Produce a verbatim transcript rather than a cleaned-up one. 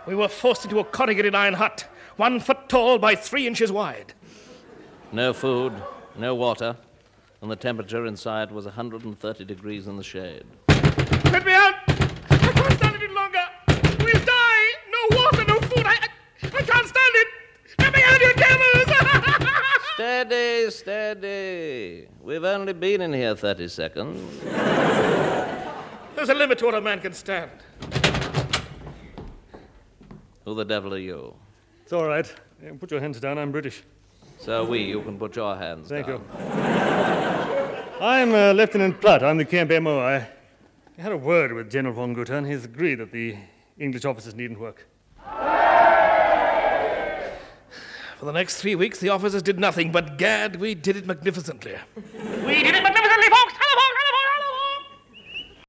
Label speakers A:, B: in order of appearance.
A: We were forced into a corrugated iron hut, one foot tall by three inches wide.
B: No food, no water, and the temperature inside was one hundred thirty degrees in the shade.
A: Let me out! I can't stand it any longer! We'll die! No water, no food! I, I, I can't stand it! Let me out, you devils!
B: Steady, steady. We've only been in here thirty seconds.
A: There's a limit to what a man can stand.
B: Who the devil are you?
C: It's all right. Put your hands down. I'm British.
B: So we, you can put your hands
C: Thank
B: down.
C: you. I'm uh, Lieutenant Platt. I'm the camp M O. I had a word with General von Guttern. He's agreed that the English officers needn't work.
A: For the next three weeks, the officers did nothing, but gad, we did it magnificently. We did it magnificently!